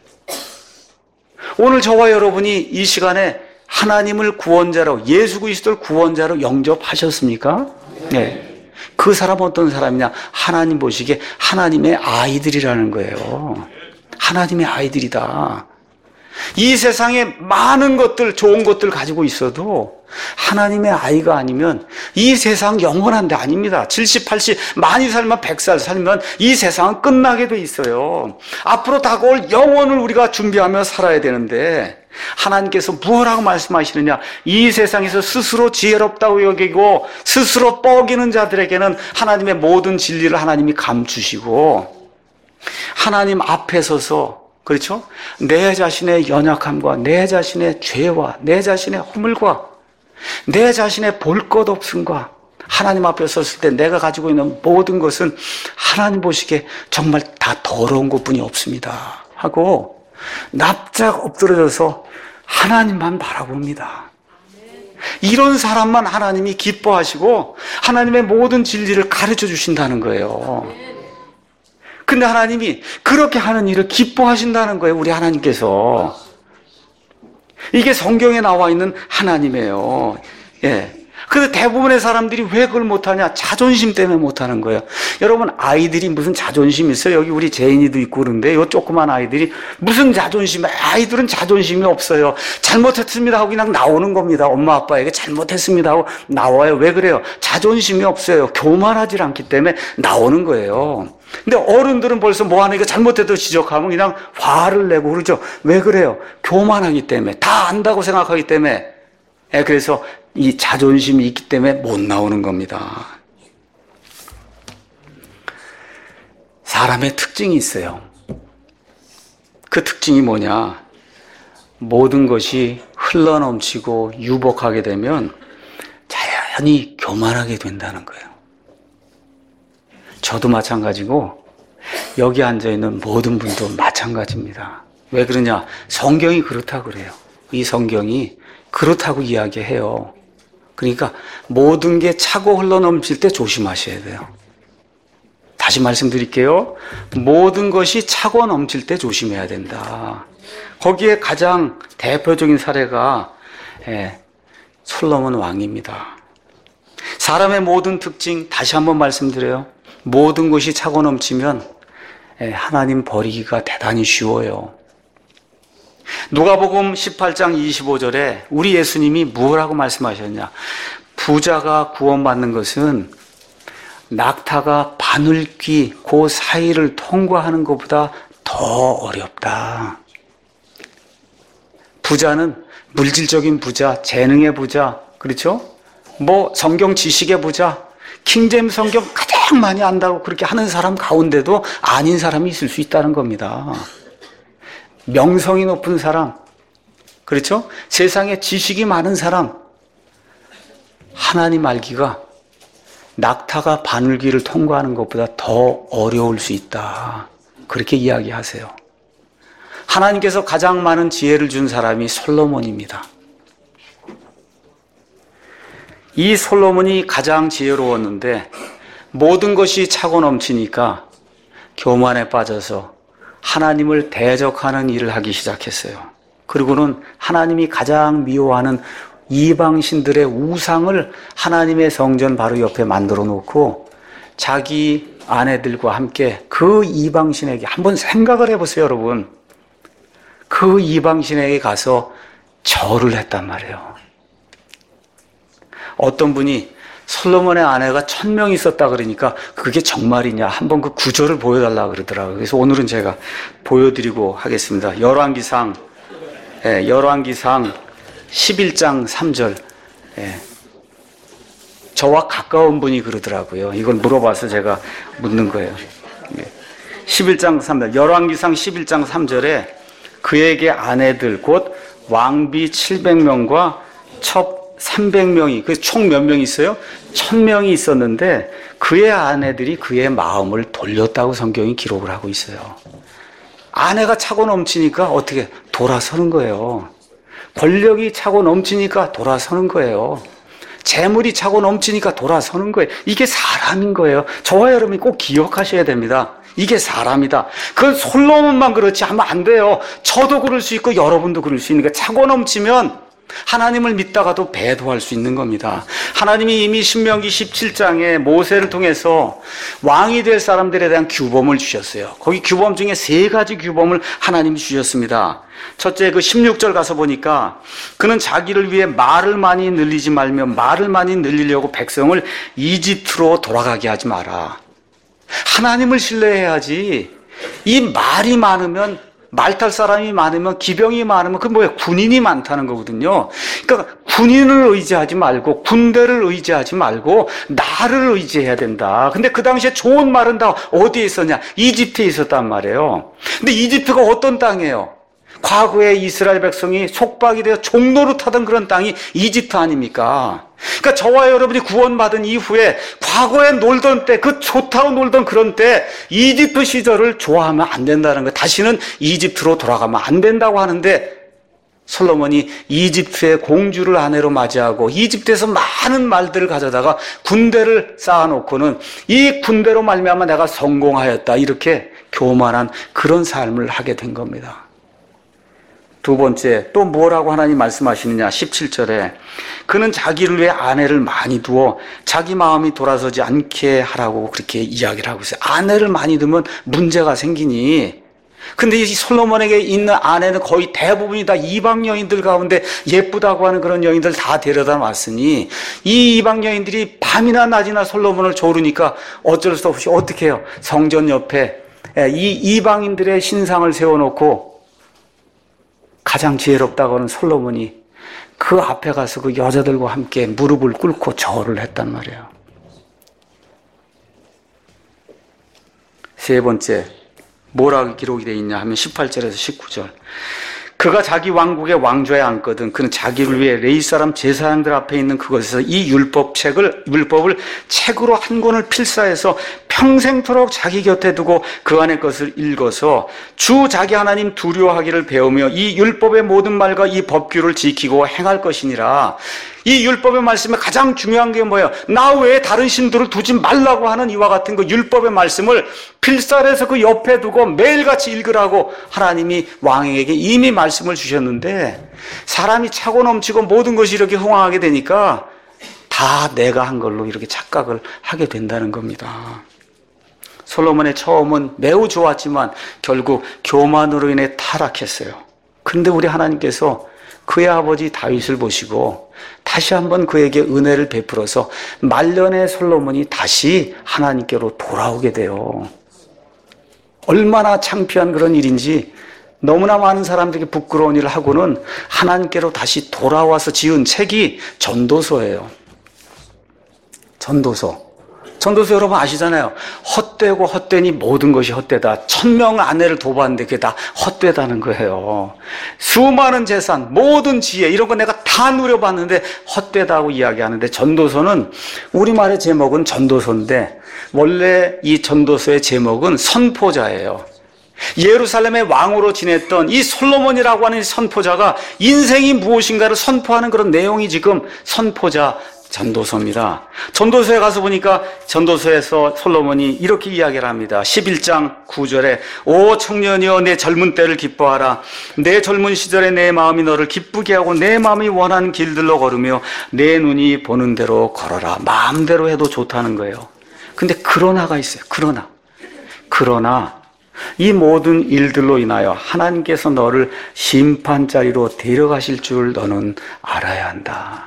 오늘 저와 여러분이 이 시간에 하나님을 구원자로, 예수 그리스도를 구원자로 영접하셨습니까? 네. 그 사람은 어떤 사람이냐? 하나님 보시기에 하나님의 아이들이라는 거예요. 하나님의 아이들이다. 이 세상에 많은 것들, 좋은 것들 가지고 있어도 하나님의 아이가 아니면 이 세상 영원한 데 아닙니다. 70, 80, 많이 살면 100살 살면 이 세상은 끝나게 돼 있어요. 앞으로 다가올 영원을 우리가 준비하며 살아야 되는데 하나님께서 무엇라고 말씀하시느냐? 이 세상에서 스스로 지혜롭다고 여기고 스스로 뻐기는 자들에게는 하나님의 모든 진리를 하나님이 감추시고 하나님 앞에 서서, 그렇죠? 내 자신의 연약함과 내 자신의 죄와 내 자신의 허물과 내 자신의 볼 것 없음과 하나님 앞에 섰을 때 내가 가지고 있는 모든 것은 하나님 보시기에 정말 다 더러운 것뿐이 없습니다 하고 납작 엎드려져서 하나님만 바라봅니다. 이런 사람만 하나님이 기뻐하시고 하나님의 모든 진리를 가르쳐 주신다는 거예요. 근데 하나님이 그렇게 하는 일을 기뻐하신다는 거예요. 우리 하나님께서. 이게 성경에 나와 있는 하나님이에요. 예. 근데 대부분의 사람들이 왜 그걸 못하냐? 자존심 때문에 못하는 거예요. 여러분, 아이들이 무슨 자존심이 있어요? 여기 우리 제인이도 있고 그런데 요 조그만 아이들이 무슨 자존심, 아이들은 자존심이 없어요. 잘못했습니다 하고 그냥 나오는 겁니다. 엄마 아빠에게 잘못했습니다 하고 나와요. 왜 그래요? 자존심이 없어요. 교만하지 않기 때문에 나오는 거예요. 근데 어른들은 벌써 뭐 하나 이거 잘못해도 지적하면 그냥 화를 내고 그러죠. 왜 그래요? 교만하기 때문에, 다 안다고 생각하기 때문에. 그래서 이 자존심이 있기 때문에 못 나오는 겁니다. 사람의 특징이 있어요. 그 특징이 뭐냐? 모든 것이 흘러넘치고 유복하게 되면 많이 교만하게 된다는 거예요. 저도 마찬가지고 여기 앉아있는 모든 분도 마찬가지입니다. 왜 그러냐? 성경이 그렇다고 그래요. 이 성경이 그렇다고 이야기해요. 그러니까 모든 게 차고 흘러넘칠 때 조심하셔야 돼요. 다시 말씀드릴게요. 모든 것이 차고 넘칠 때 조심해야 된다. 거기에 가장 대표적인 사례가 솔로몬 왕입니다. 사람의 모든 특징, 다시 한번 말씀드려요. 모든 것이 차고 넘치면 하나님 버리기가 대단히 쉬워요. 누가복음 18장 25절에 우리 예수님이 뭐라고 말씀하셨냐? 부자가 구원받는 것은 낙타가 바늘귀 그 사이를 통과하는 것보다 더 어렵다. 부자는 물질적인 부자, 재능의 부자, 그렇죠? 성경 지식의 부자, 킹제임스 성경 가장 많이 안다고 그렇게 하는 사람 가운데도 아닌 사람이 있을 수 있다는 겁니다. 명성이 높은 사람, 그렇죠? 세상에 지식이 많은 사람, 하나님 알기가 낙타가 바늘귀를 통과하는 것보다 더 어려울 수 있다. 그렇게 이야기하세요. 하나님께서 가장 많은 지혜를 준 사람이 솔로몬입니다. 이 솔로몬이 가장 지혜로웠는데 모든 것이 차고 넘치니까 교만에 빠져서 하나님을 대적하는 일을 하기 시작했어요. 그리고는 하나님이 가장 미워하는 이방신들의 우상을 하나님의 성전 바로 옆에 만들어 놓고 자기 아내들과 함께 그 이방신에게 한번 생각을 해보세요, 여러분. 그 이방신에게 가서 절을 했단 말이에요. 어떤 분이 솔로몬의 아내가 1000명 있었다 그러니까 그게 정말이냐 한번 그 구절을 보여달라 그러더라고요. 그래서 오늘은 제가 보여드리고 하겠습니다. 열왕기상 11장 3절. 저와 가까운 분이 그러더라고요. 이걸 물어봐서 제가 묻는 거예요. 11장 3절. 열왕기상 11장 3절에 그에게 아내들 곧 왕비 700명과 첩 300명이, 그 총 몇 명이 있어요? 1000명이 있었는데 그의 아내들이 그의 마음을 돌렸다고 성경이 기록을 하고 있어요. 아내가 차고 넘치니까 어떻게 돌아서는 거예요. 권력이 차고 넘치니까 돌아서는 거예요. 재물이 차고 넘치니까 돌아서는 거예요. 이게 사람인 거예요. 저와 여러분이 꼭 기억하셔야 됩니다. 이게 사람이다. 그건 솔로몬만 그렇지 하면 안 돼요. 저도 그럴 수 있고 여러분도 그럴 수 있는 거예요. 차고 넘치면 하나님을 믿다가도 배도할 수 있는 겁니다. 하나님이 이미 신명기 17장에 모세를 통해서 왕이 될 사람들에 대한 규범을 주셨어요. 거기 규범 중에 3가지 규범을 하나님이 주셨습니다. 첫째, 그 16절 가서 보니까 그는 자기를 위해 말을 많이 늘리지 말며 말을 많이 늘리려고 백성을 이집트로 돌아가게 하지 마라. 하나님을 신뢰해야지. 이 말이 많으면, 말 탈 사람이 많으면, 기병이 많으면 그게 뭐예요? 군인이 많다는 거거든요. 그러니까 군인을 의지하지 말고 군대를 의지하지 말고 나를 의지해야 된다. 근데 그 당시에 좋은 말은 다 어디에 있었냐? 이집트에 있었단 말이에요. 근데 이집트가 어떤 땅이에요? 과거에 이스라엘 백성이 속박이 되어 종로로 타던 그런 땅이 이집트 아닙니까? 그러니까 저와 여러분이 구원받은 이후에 과거에 놀던 때, 그 좋다고 놀던 그런 때 이집트 시절을 좋아하면 안 된다는 거예요. 다시는 이집트로 돌아가면 안 된다고 하는데 솔로몬이 이집트의 공주를 아내로 맞이하고 이집트에서 많은 말들을 가져다가 군대를 쌓아놓고는 이 군대로 말미암아 내가 성공하였다, 이렇게 교만한 그런 삶을 하게 된 겁니다. 두 번째, 또 뭐라고 하나님 말씀하시느냐? 17절에 그는 자기를 위해 아내를 많이 두어 자기 마음이 돌아서지 않게 하라고 그렇게 이야기를 하고 있어요. 아내를 많이 두면 문제가 생기니. 근데 이 솔로몬에게 있는 아내는 거의 대부분이 다 이방 여인들 가운데 예쁘다고 하는 그런 여인들 다 데려다 놨으니 이 이방 여인들이 밤이나 낮이나 솔로몬을 조르니까 어쩔 수 없이 어떻게 해요? 성전 옆에 이 이방인들의 신상을 세워놓고 가장 지혜롭다고 하는 솔로몬이 그 앞에 가서 그 여자들과 함께 무릎을 꿇고 절을 했단 말이에요. 세 번째, 뭐라고 기록이 되어 있냐 하면 18절에서 19절. 그가 자기 왕국의 왕좌에 앉거든 그는 자기를 위해 레위 사람 제사장들 앞에 있는 그것에서 이 율법을 책으로 한 권을 필사해서 평생토록 자기 곁에 두고 그 안의 것을 읽어서 주 자기 하나님 두려워하기를 배우며 이 율법의 모든 말과 이 법규를 지키고 행할 것이니라. 이 율법의 말씀에 가장 중요한 게 뭐예요? 나 외에 다른 신들을 두지 말라고 하는 이와 같은 그 율법의 말씀을 필사해서 그 옆에 두고 매일같이 읽으라고 하나님이 왕에게 이미 말씀을 주셨는데, 사람이 차고 넘치고 모든 것이 이렇게 흥황하게 되니까 다 내가 한 걸로 이렇게 착각을 하게 된다는 겁니다. 솔로몬의 처음은 매우 좋았지만 결국 교만으로 인해 타락했어요. 그런데 우리 하나님께서 그의 아버지 다윗을 보시고 다시 한번 그에게 은혜를 베풀어서 말년의 솔로몬이 다시 하나님께로 돌아오게 돼요. 얼마나 창피한 그런 일인지, 너무나 많은 사람들에게 부끄러운 일을 하고는 하나님께로 다시 돌아와서 지은 책이 전도서예요. 전도서 여러분 아시잖아요. 헛되고 헛되니 모든 것이 헛되다. 1000명 아내를 도봤는데 그게 다 헛되다는 거예요. 수많은 재산, 모든 지혜 이런 거 내가 다 누려봤는데 헛되다고 이야기하는데, 전도서는 우리말의 제목은 전도서인데 원래 이 전도서의 제목은 선포자예요. 예루살렘의 왕으로 지냈던 이 솔로몬이라고 하는 선포자가 인생이 무엇인가를 선포하는 그런 내용이 지금 선포자 전도서입니다. 전도서에 가서 보니까 전도서에서 솔로몬이 이렇게 이야기를 합니다. 11장 9절에 오 청년이여 내 젊은 때를 기뻐하라. 내 젊은 시절에 내 마음이 너를 기쁘게 하고 내 마음이 원하는 길들로 걸으며 내 눈이 보는 대로 걸어라. 마음대로 해도 좋다는 거예요. 근데 그러나가 있어요. 그러나 이 모든 일들로 인하여 하나님께서 너를 심판자리로 데려가실 줄 너는 알아야 한다.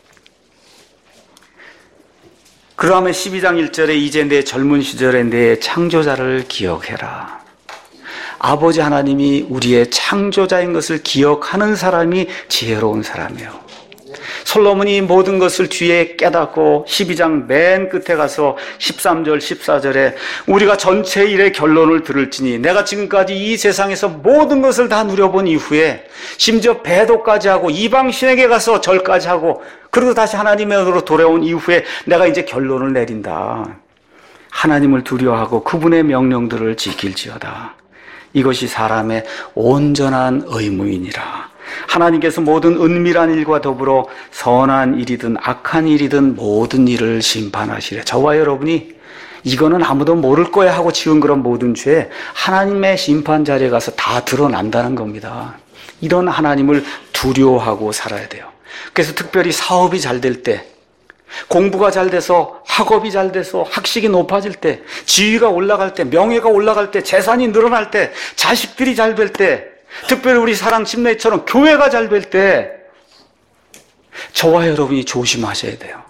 그 다음에 12장 1절에 이제 내 젊은 시절에 내 창조자를 기억해라. 아버지 하나님이 우리의 창조자인 것을 기억하는 사람이 지혜로운 사람이에요. 솔로몬이 모든 것을 뒤에 깨닫고 12장 맨 끝에 가서 13절 14절에 우리가 전체 일의 결론을 들을지니 내가 지금까지 이 세상에서 모든 것을 다 누려본 이후에 심지어 배도까지 하고 이방신에게 가서 절까지 하고 그리고 다시 하나님의 은혜로 돌아온 이후에 내가 이제 결론을 내린다. 하나님을 두려워하고 그분의 명령들을 지킬지어다. 이것이 사람의 온전한 의무이니라. 하나님께서 모든 은밀한 일과 더불어 선한 일이든 악한 일이든 모든 일을 심판하시래. 저와 여러분이 이거는 아무도 모를 거야 하고 지은 그런 모든 죄 하나님의 심판 자리에 가서 다 드러난다는 겁니다. 이런 하나님을 두려워하고 살아야 돼요. 그래서 특별히 사업이 잘 될 때, 공부가 잘 돼서 학업이 잘 돼서 학식이 높아질 때, 지위가 올라갈 때, 명예가 올라갈 때, 재산이 늘어날 때, 자식들이 잘 될 때, 특별히 우리 사랑 침례처럼 교회가 잘 될 때 저와 여러분이 조심하셔야 돼요.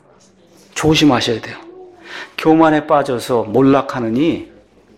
교만에 빠져서 몰락하느니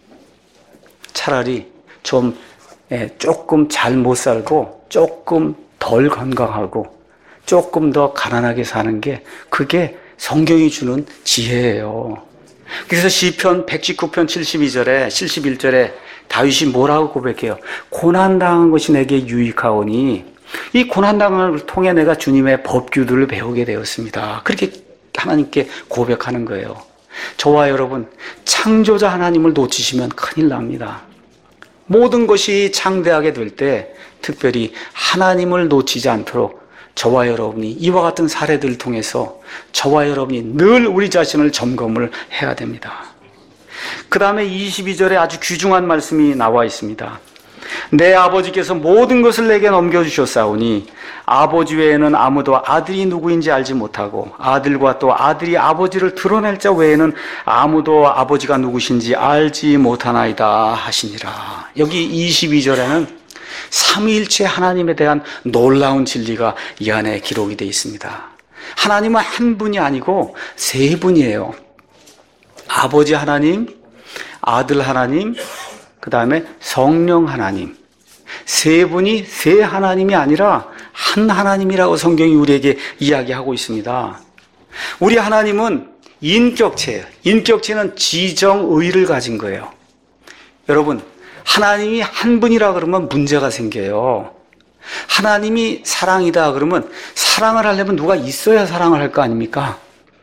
차라리 조금 잘 못 살고 조금 덜 건강하고 조금 더 가난하게 사는 게 그게 성경이 주는 지혜예요. 그래서 시편 119편 72절에 71절에 다윗이 뭐라고 고백해요? 고난당한 것이 내게 유익하오니 이 고난당함을 통해 내가 주님의 법규들을 배우게 되었습니다. 그렇게 하나님께 고백하는 거예요. 저와 여러분, 창조자 하나님을 놓치시면 큰일 납니다. 모든 것이 창대하게 될 때 특별히 하나님을 놓치지 않도록 저와 여러분이 이와 같은 사례들을 통해서 저와 여러분이 늘 우리 자신을 점검을 해야 됩니다. 그 다음에 22절에 아주 귀중한 말씀이 나와 있습니다. 내 아버지께서 모든 것을 내게 넘겨주셨사오니 아버지 외에는 아무도 아들이 누구인지 알지 못하고 아들과 또 아들이 아버지를 드러낼 자 외에는 아무도 아버지가 누구신지 알지 못하나이다 하시니라. 여기 22절에는 삼위일체 하나님에 대한 놀라운 진리가 이 안에 기록이 되어 있습니다. 하나님은 한 분이 아니고 세 분이에요. 아버지 하나님, 아들 하나님, 그 다음에 성령 하나님. 세 분이 세 하나님이 아니라 한 하나님이라고 성경이 우리에게 이야기하고 있습니다. 우리 하나님은 인격체예요. 인격체는 지정의를 가진 거예요. 여러분, 하나님이 한 분이라 그러면 문제가 생겨요. 하나님이 사랑이다 그러면 사랑을 하려면 누가 있어야 사랑을 할 거 아닙니까?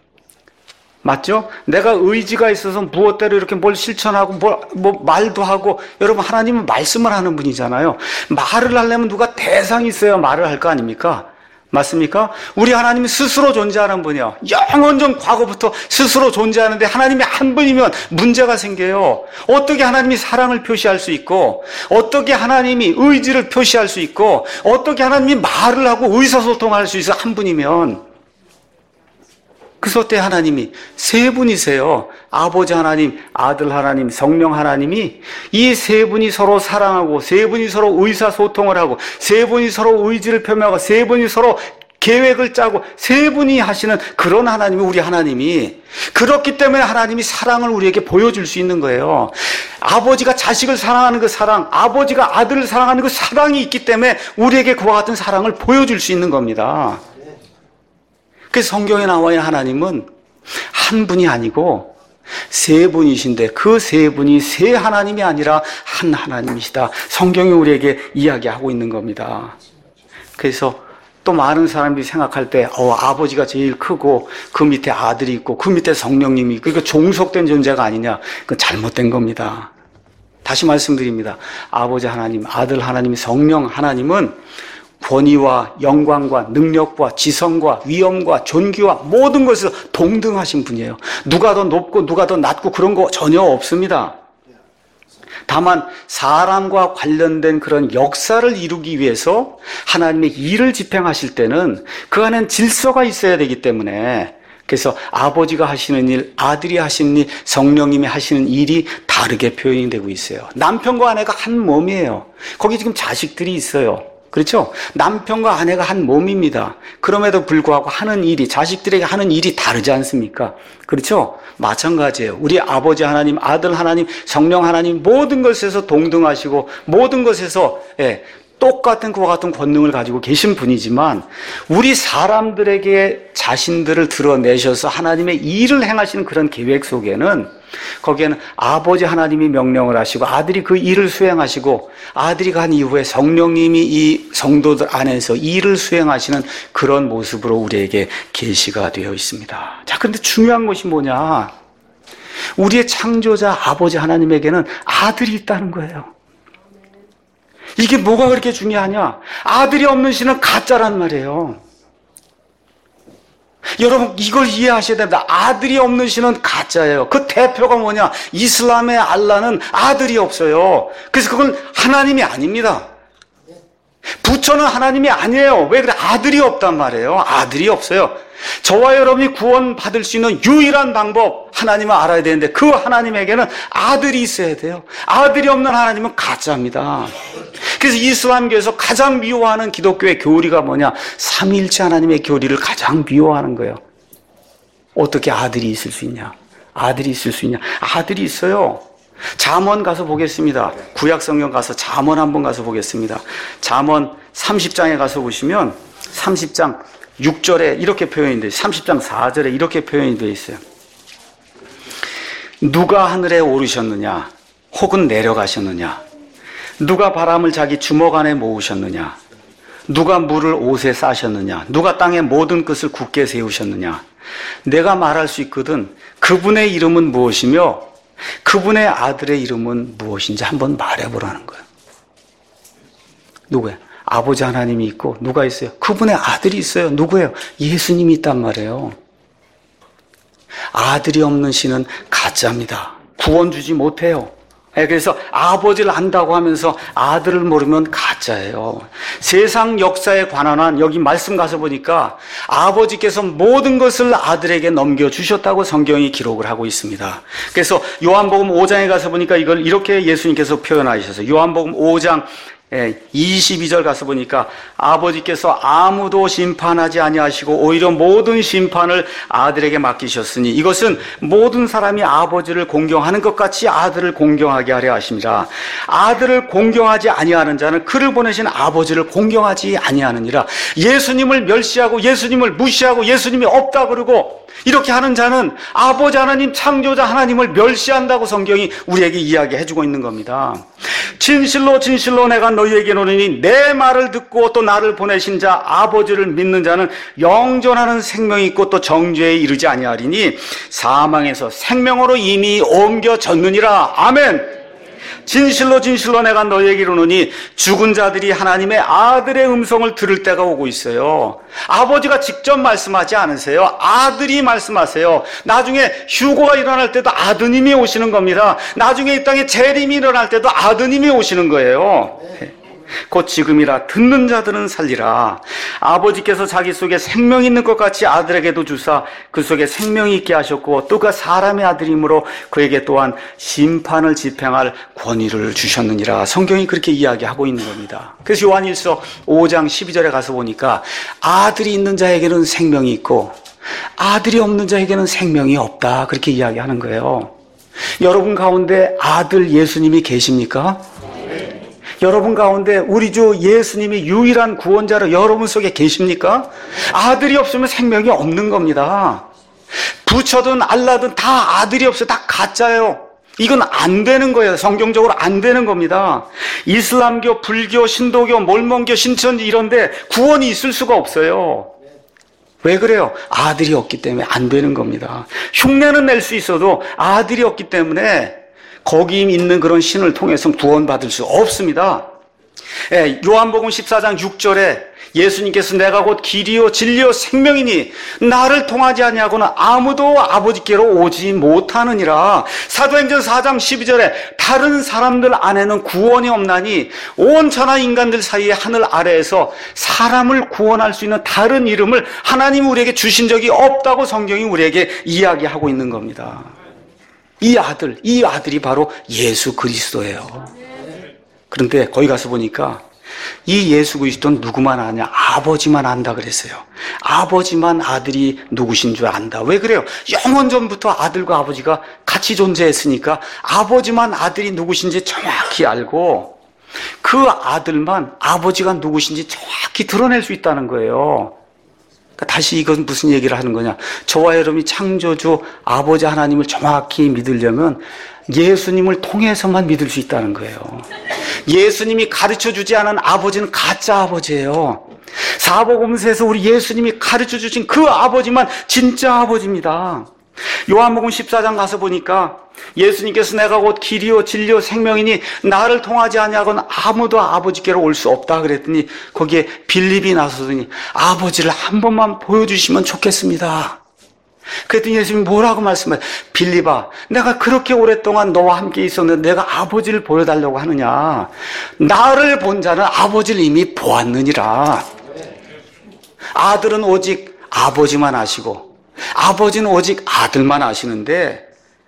맞죠? 내가 의지가 있어서 무엇대로 이렇게 뭘 실천하고 뭐 말도 하고, 여러분 하나님은 말씀을 하는 분이잖아요. 말을 하려면 누가 대상이 있어야 말을 할 거 아닙니까? 맞습니까? 우리 하나님이 스스로 존재하는 분이요. 영원전 과거부터 스스로 존재하는데 하나님이 한 분이면 문제가 생겨요. 어떻게 하나님이 사랑을 표시할 수 있고, 어떻게 하나님이 의지를 표시할 수 있고, 어떻게 하나님이 말을 하고 의사소통할 수 있어 한 분이면. 그래서 어때 하나님이 세 분이세요. 아버지 하나님, 아들 하나님, 성령 하나님이 이 세 분이 서로 사랑하고, 세 분이 서로 의사소통을 하고, 세 분이 서로 의지를 표명하고, 세 분이 서로 계획을 짜고, 세 분이 하시는 그런 하나님이 우리 하나님이. 그렇기 때문에 하나님이 사랑을 우리에게 보여줄 수 있는 거예요. 아버지가 자식을 사랑하는 그 사랑, 아버지가 아들을 사랑하는 그 사랑이 있기 때문에 우리에게 그와 같은 사랑을 보여줄 수 있는 겁니다. 그래서 성경에 나와 있는 하나님은 한 분이 아니고 세 분이신데, 그 세 분이 세 하나님이 아니라 한 하나님이시다. 성경이 우리에게 이야기하고 있는 겁니다. 그래서 또 많은 사람들이 생각할 때 아버지가 제일 크고 그 밑에 아들이 있고 그 밑에 성령님이 있고, 이거 종속된 존재가 아니냐. 그건 잘못된 겁니다. 다시 말씀드립니다. 아버지 하나님, 아들 하나님, 성령 하나님은 권위와 영광과 능력과 지성과 위엄과 존귀와 모든 것에서 동등하신 분이에요. 누가 더 높고 누가 더 낮고 그런 거 전혀 없습니다. 다만 사람과 관련된 그런 역사를 이루기 위해서 하나님의 일을 집행하실 때는 그 안엔 질서가 있어야 되기 때문에, 그래서 아버지가 하시는 일, 아들이 하시는 일, 성령님이 하시는 일이 다르게 표현이 되고 있어요. 남편과 아내가 한 몸이에요. 거기 지금 자식들이 있어요. 그렇죠? 남편과 아내가 한 몸입니다. 그럼에도 불구하고 하는 일이, 자식들에게 하는 일이 다르지 않습니까? 그렇죠? 마찬가지예요. 우리 아버지 하나님, 아들 하나님, 성령 하나님 모든 것에서 동등하시고 모든 것에서 똑같은 그와 같은 권능을 가지고 계신 분이지만, 우리 사람들에게 자신들을 드러내셔서 하나님의 일을 행하시는 그런 계획 속에는, 거기에는 아버지 하나님이 명령을 하시고 아들이 그 일을 수행하시고, 아들이 간 이후에 성령님이 이 성도들 안에서 일을 수행하시는 그런 모습으로 우리에게 계시가 되어 있습니다. 자, 그런데 중요한 것이 뭐냐? 우리의 창조자 아버지 하나님에게는 아들이 있다는 거예요. 이게 뭐가 그렇게 중요하냐? 아들이 없는 신은 가짜란 말이에요. 여러분, 이걸 이해하셔야 됩니다. 아들이 없는 신은 가짜예요. 그 대표가 뭐냐? 이슬람의 알라는 아들이 없어요. 그래서 그건 하나님이 아닙니다. 부처는 하나님이 아니에요. 왜 그래? 아들이 없단 말이에요. 아들이 없어요. 저와 여러분이 구원받을 수 있는 유일한 방법, 하나님을 알아야 되는데, 그 하나님에게는 아들이 있어야 돼요. 아들이 없는 하나님은 가짜입니다. 그래서 이슬람교에서 가장 미워하는 기독교의 교리가 뭐냐? 삼위일체 하나님의 교리를 가장 미워하는 거예요. 어떻게 아들이 있을 수 있냐? 아들이 있을 수 있냐? 아들이 있어요. 잠언 가서 보겠습니다. 구약성경 가서 잠언 한번 가서 보겠습니다. 잠언 30장에 가서 보시면 30장 6절에 이렇게 표현이 돼요. 30장 4절에 이렇게 표현이 되어 있어요. 누가 하늘에 오르셨느냐? 혹은 내려가셨느냐? 누가 바람을 자기 주먹 안에 모으셨느냐? 누가 물을 옷에 싸셨느냐? 누가 땅의 모든 끝을 굳게 세우셨느냐? 내가 말할 수 있거든. 그분의 이름은 무엇이며 그분의 아들의 이름은 무엇인지 한번 말해보라는 거예요. 누구야? 아버지 하나님이 있고 누가 있어요? 그분의 아들이 있어요. 누구예요? 예수님이 있단 말이에요. 아들이 없는 신은 가짜입니다. 구원 주지 못해요. 그래서 아버지를 안다고 하면서 아들을 모르면 가짜예요. 세상 역사에 관한 한, 여기 말씀 가서 보니까 아버지께서 모든 것을 아들에게 넘겨주셨다고 성경이 기록을 하고 있습니다. 그래서 요한복음 5장에 가서 보니까 이걸 이렇게 예수님께서 표현하셔서, 요한복음 5장 22절 가서 보니까 아버지께서 아무도 심판하지 아니하시고 오히려 모든 심판을 아들에게 맡기셨으니 이것은 모든 사람이 아버지를 공경하는 것 같이 아들을 공경하게 하려 하심이라. 아들을 공경하지 아니하는 자는 그를 보내신 아버지를 공경하지 아니하느니라. 예수님을 멸시하고 예수님을 무시하고 예수님이 없다 그러고 이렇게 하는 자는 아버지 하나님, 창조자 하나님을 멸시한다고 성경이 우리에게 이야기해주고 있는 겁니다. 진실로 진실로 내가 너희에게 이르노니 내 말을 듣고 또 나를 보내신 자 아버지를 믿는 자는 영존하는 생명이 있고 또 정죄에 이르지 아니하리니 사망에서 생명으로 이미 옮겨졌느니라. 아멘. 진실로 진실로 내가 너희에게 이르노니 죽은 자들이 하나님의 아들의 음성을 들을 때가 오고 있어요. 아버지가 직접 말씀하지 않으세요. 아들이 말씀하세요. 나중에 휴거가 일어날 때도 아드님이 오시는 겁니다. 나중에 이 땅에 재림이 일어날 때도 아드님이 오시는 거예요. 곧 지금이라 듣는 자들은 살리라. 아버지께서 자기 속에 생명이 있는 것 같이 아들에게도 주사 그 속에 생명이 있게 하셨고 또 그 사람의 아들이므로 그에게 또한 심판을 집행할 권위를 주셨느니라. 성경이 그렇게 이야기하고 있는 겁니다. 그래서 요한일서 5장 12절에 가서 보니까 아들이 있는 자에게는 생명이 있고 아들이 없는 자에게는 생명이 없다, 그렇게 이야기하는 거예요. 여러분 가운데 아들 예수님이 계십니까? 여러분 가운데 우리 주 예수님이 유일한 구원자로 여러분 속에 계십니까? 아들이 없으면 생명이 없는 겁니다. 부처든 알라든 다 아들이 없어요. 다 가짜예요. 이건 안 되는 거예요. 성경적으로 안 되는 겁니다. 이슬람교, 불교, 신도교, 몰몬교, 신천지 이런데 구원이 있을 수가 없어요. 왜 그래요? 아들이 없기 때문에 안 되는 겁니다. 흉내는 낼 수 있어도 아들이 없기 때문에 거기 있는 그런 신을 통해서 구원받을 수 없습니다. 요한복음 14장 6절에 예수님께서 내가 곧 길이요 진리요 생명이니 나를 통하지 아니하고는 아무도 아버지께로 오지 못하느니라. 사도행전 4장 12절에 다른 사람들 안에는 구원이 없나니 온 천하 인간들 사이에 하늘 아래에서 사람을 구원할 수 있는 다른 이름을 하나님이 우리에게 주신 적이 없다고 성경이 우리에게 이야기하고 있는 겁니다. 이 아들이 바로 예수 그리스도예요. 그런데 거기 가서 보니까 이 예수 그리스도는 누구만 아냐? 아버지만 안다 그랬어요. 아버지만 아들이 누구신 줄 안다. 왜 그래요? 영원 전부터 아들과 아버지가 같이 존재했으니까 아버지만 아들이 누구신지 정확히 알고 그 아들만 아버지가 누구신지 정확히 드러낼 수 있다는 거예요. 다시 이건 무슨 얘기를 하는 거냐? 저와 여러분이 창조주 아버지 하나님을 정확히 믿으려면 예수님을 통해서만 믿을 수 있다는 거예요. 예수님이 가르쳐주지 않은 아버지는 가짜 아버지예요. 사복음서에서 우리 예수님이 가르쳐주신 그 아버지만 진짜 아버지입니다. 요한복음 14장 가서 보니까 예수님께서 내가 곧 길이요 진리요 생명이니 나를 통하지 아니하고는 아무도 아버지께로 올 수 없다 그랬더니 거기에 빌립이 나서더니 아버지를 한 번만 보여주시면 좋겠습니다. 그랬더니 예수님이 뭐라고 말씀해요? 빌립아, 내가 그렇게 오랫동안 너와 함께 있었는데 내가 아버지를 보여달라고 하느냐? 나를 본 자는 아버지를 이미 보았느니라. 아들은 오직 아버지만 아시고 아버지는 오직 아들만 아시는데,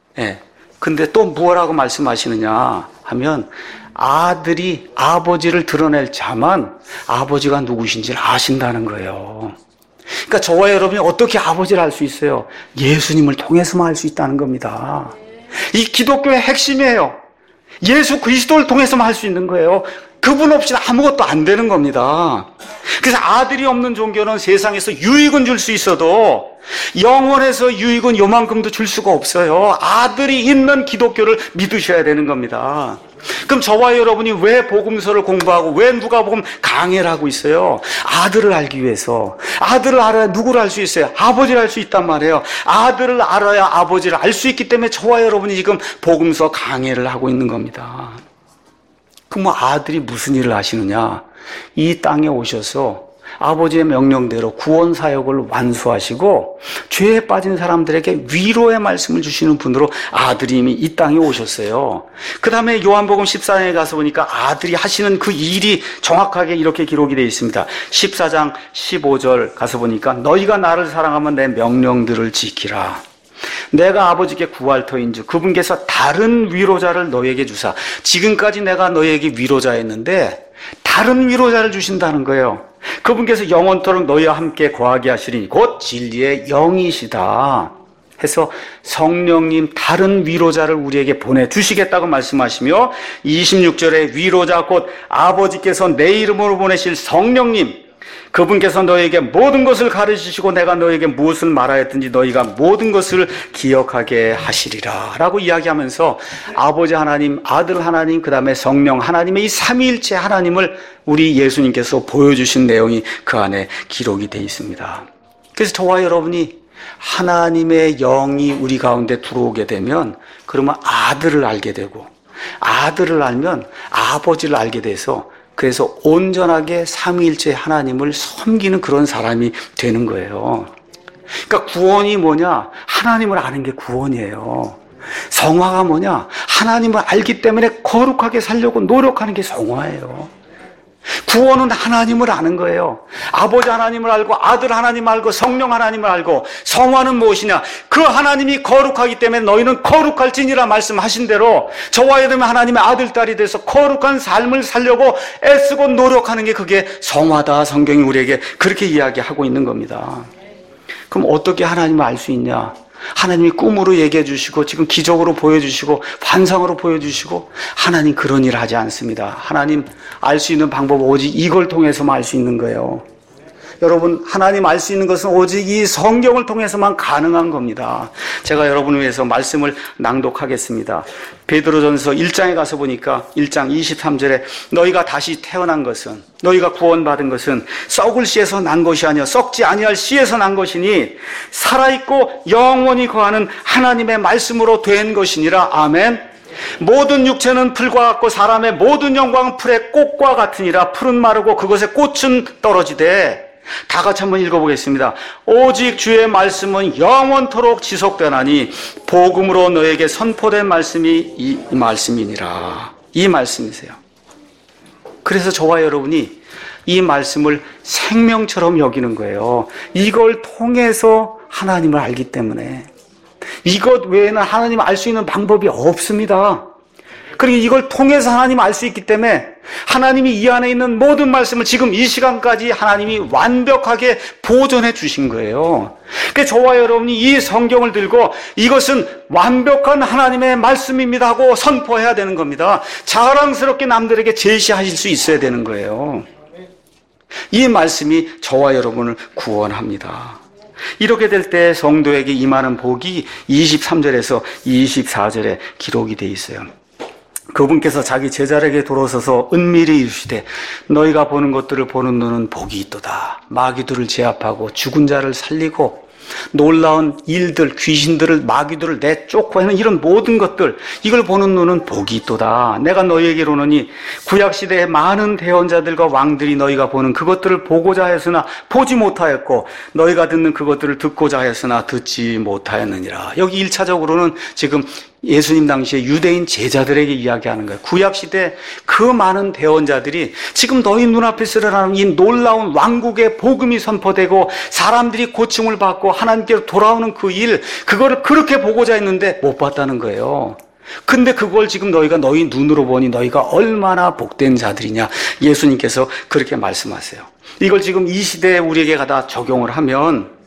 근데 또 뭐라고 말씀하시느냐 하면 아들이 아버지를 드러낼 자만 아버지가 누구신지를 아신다는 거예요. 그러니까 저와 여러분이 어떻게 아버지를 알 수 있어요? 예수님을 통해서만 알 수 있다는 겁니다. 이 기독교의 핵심이에요. 예수 그리스도를 통해서만 할 수 있는 거예요. 그분 없이는 아무것도 안 되는 겁니다. 그래서 아들이 없는 종교는 세상에서 유익은 줄 수 있어도 영원에서 유익은 요만큼도 줄 수가 없어요. 아들이 있는 기독교를 믿으셔야 되는 겁니다. 그럼 저와 여러분이 왜 복음서를 공부하고 왜 누가복음 강해를 하고 있어요? 아들을 알기 위해서. 아들을 알아야 누구를 알 수 있어요? 아버지를 알 수 있단 말이에요. 아들을 알아야 아버지를 알 수 있기 때문에 저와 여러분이 지금 복음서 강해를 하고 있는 겁니다. 그럼 아들이 무슨 일을 하시느냐? 이 땅에 오셔서 아버지의 명령대로 구원 사역을 완수하시고 죄에 빠진 사람들에게 위로의 말씀을 주시는 분으로 아들이 이미 이 땅에 오셨어요. 그 다음에 요한복음 14장에 가서 보니까 아들이 하시는 그 일이 정확하게 이렇게 기록이 되어 있습니다. 14장 15절 가서 보니까 너희가 나를 사랑하면 내 명령들을 지키라. 내가 아버지께 구할 터인즉 그분께서 다른 위로자를 너희에게 주사. 지금까지 내가 너희에게 위로자였는데 다른 위로자를 주신다는 거예요. 그분께서 영원토록 너희와 함께 거하게 하시리니 곧 진리의 영이시다 해서 성령님 다른 위로자를 우리에게 보내주시겠다고 말씀하시며 26절에 위로자 곧 아버지께서 내 이름으로 보내실 성령님, 그분께서 너에게 모든 것을 가르치시고 내가 너에게 무엇을 말하였든지 너희가 모든 것을 기억하게 하시리라 라고 이야기하면서 아버지 하나님, 아들 하나님, 그 다음에 성령 하나님의 이 삼위일체 하나님을 우리 예수님께서 보여주신 내용이 그 안에 기록이 되어 있습니다. 그래서 저와 여러분이 하나님의 영이 우리 가운데 들어오게 되면 그러면 아들을 알게 되고 아들을 알면 아버지를 알게 돼서 그래서 온전하게 삼위일체 하나님을 섬기는 그런 사람이 되는 거예요. 그러니까 구원이 뭐냐? 하나님을 아는 게 구원이에요. 성화가 뭐냐? 하나님을 알기 때문에 거룩하게 살려고 노력하는 게 성화예요. 구원은 하나님을 아는 거예요. 아버지 하나님을 알고 아들 하나님을 알고 성령 하나님을 알고 성화는 무엇이냐? 그 하나님이 거룩하기 때문에 너희는 거룩할지니라 말씀하신 대로 저와 여러분 하나님의 아들, 딸이 돼서 거룩한 삶을 살려고 애쓰고 노력하는 게 그게 성화다. 성경이 우리에게 그렇게 이야기하고 있는 겁니다. 그럼 어떻게 하나님을 알 수 있냐? 하나님이 꿈으로 얘기해 주시고 지금 기적으로 보여주시고 환상으로 보여주시고 하나님 그런 일 하지 않습니다. 하나님 알 수 있는 방법은 오직 이걸 통해서만 알 수 있는 거예요. 여러분 하나님 알 수 있는 것은 오직 이 성경을 통해서만 가능한 겁니다. 제가 여러분을 위해서 말씀을 낭독하겠습니다. 베드로전서 1장에 가서 보니까 1장 23절에 너희가 다시 태어난 것은 너희가 구원받은 것은 썩을 씨에서 난 것이 아니여 썩지 아니할 씨에서 난 것이니 살아있고 영원히 거하는 하나님의 말씀으로 된 것이니라. 아멘. 모든 육체는 풀과 같고 사람의 모든 영광은 풀의 꽃과 같으니라. 풀은 마르고 그것의 꽃은 떨어지되 다 같이 한번 읽어보겠습니다. 오직 주의 말씀은 영원토록 지속되나니 복음으로 너에게 선포된 말씀이 이 말씀이니라. 이 말씀이세요. 그래서 저와 여러분이 이 말씀을 생명처럼 여기는 거예요. 이걸 통해서 하나님을 알기 때문에. 이것 외에는 하나님을 알 수 있는 방법이 없습니다. 그리고 이걸 통해서 하나님을 알 수 있기 때문에 하나님이 이 안에 있는 모든 말씀을 지금 이 시간까지 하나님이 완벽하게 보존해 주신 거예요. 그래서 저와 여러분이 이 성경을 들고 이것은 완벽한 하나님의 말씀입니다 하고 선포해야 되는 겁니다. 자랑스럽게 남들에게 제시하실 수 있어야 되는 거예요. 이 말씀이 저와 여러분을 구원합니다. 이렇게 될 때 성도에게 임하는 복이 23절에서 24절에 기록이 되어 있어요. 그분께서 자기 제자에게 돌아서서 은밀히 이르시되 너희가 보는 것들을 보는 눈은 복이 있도다. 마귀들을 제압하고 죽은 자를 살리고 놀라운 일들, 귀신들을 마귀들을 내쫓고 하는 이런 모든 것들, 이걸 보는 눈은 복이 있도다. 내가 너희에게로느니 구약시대의 많은 대언자들과 왕들이 너희가 보는 그것들을 보고자 하였으나 보지 못하였고 너희가 듣는 그것들을 듣고자 하였으나 듣지 못하였느니라. 여기 1차적으로는 지금 예수님 당시에 유대인 제자들에게 이야기하는 거예요. 구약시대 그 많은 대언자들이 지금 너희 눈앞에서 일어나는 이 놀라운 왕국의 복음이 선포되고 사람들이 고침을 받고 하나님께로 돌아오는 그 일, 그거를 그렇게 보고자 했는데 못 봤다는 거예요. 근데 그걸 지금 너희가 너희 눈으로 보니 너희가 얼마나 복된 자들이냐. 예수님께서 그렇게 말씀하세요. 이걸 지금 이 시대에 우리에게 갖다 적용을 하면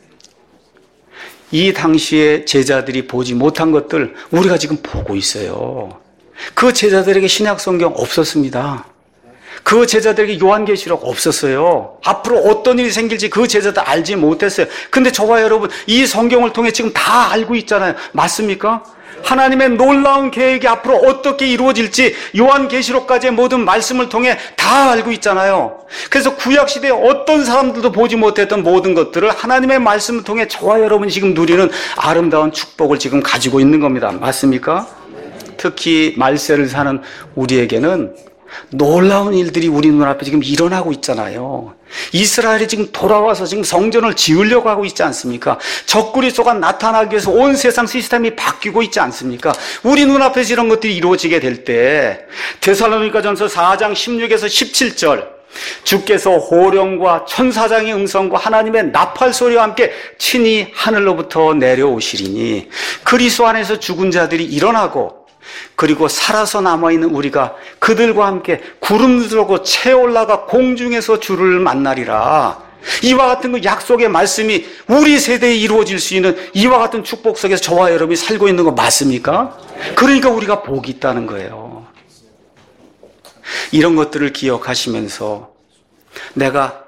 이 당시에 제자들이 보지 못한 것들 우리가 지금 보고 있어요. 그 제자들에게 신약 성경 없었습니다. 그 제자들에게 요한계시록 없었어요. 앞으로 어떤 일이 생길지 그 제자들 알지 못했어요. 근데 저와 여러분 이 성경을 통해 지금 다 알고 있잖아요. 맞습니까? 하나님의 놀라운 계획이 앞으로 어떻게 이루어질지 요한계시록까지의 모든 말씀을 통해 다 알고 있잖아요. 그래서 구약시대에 어떤 사람들도 보지 못했던 모든 것들을 하나님의 말씀을 통해 저와 여러분이 지금 누리는 아름다운 축복을 지금 가지고 있는 겁니다. 맞습니까? 특히 말세를 사는 우리에게는 놀라운 일들이 우리 눈앞에 지금 일어나고 있잖아요. 이스라엘이 지금 돌아와서 지금 성전을 지으려고 하고 있지 않습니까? 적그리스도가 나타나기 위해서 온 세상 시스템이 바뀌고 있지 않습니까? 우리 눈앞에서 이런 것들이 이루어지게 될 때 데살로니가전서 4장 16에서 17절 주께서 호령과 천사장의 음성과 하나님의 나팔 소리와 함께 친히 하늘로부터 내려오시리니 그리스도 안에서 죽은 자들이 일어나고 그리고 살아서 남아있는 우리가 그들과 함께 구름 들고 채 올라가 공중에서 주를 만나리라. 이와 같은 그 약속의 말씀이 우리 세대에 이루어질 수 있는 이와 같은 축복 속에서 저와 여러분이 살고 있는 거 맞습니까? 그러니까 우리가 복이 있다는 거예요. 이런 것들을 기억하시면서 내가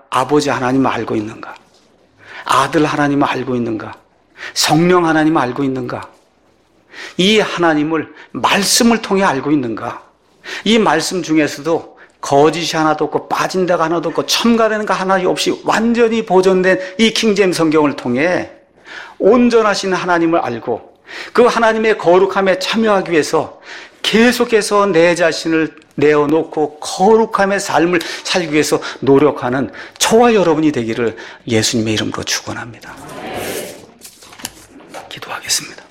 아버지 하나님을 알고 있는가? 아들 하나님을 알고 있는가? 성령 하나님을 알고 있는가? 이 하나님을 말씀을 통해 알고 있는가? 이 말씀 중에서도 거짓이 하나도 없고 빠진 데가 하나도 없고 첨가되는 거 하나 없이 완전히 보존된 이 킹제임 성경을 통해 온전하신 하나님을 알고 그 하나님의 거룩함에 참여하기 위해서 계속해서 내 자신을 내어놓고 거룩함의 삶을 살기 위해서 노력하는 저와 여러분이 되기를 예수님의 이름으로 축원합니다. 기도하겠습니다.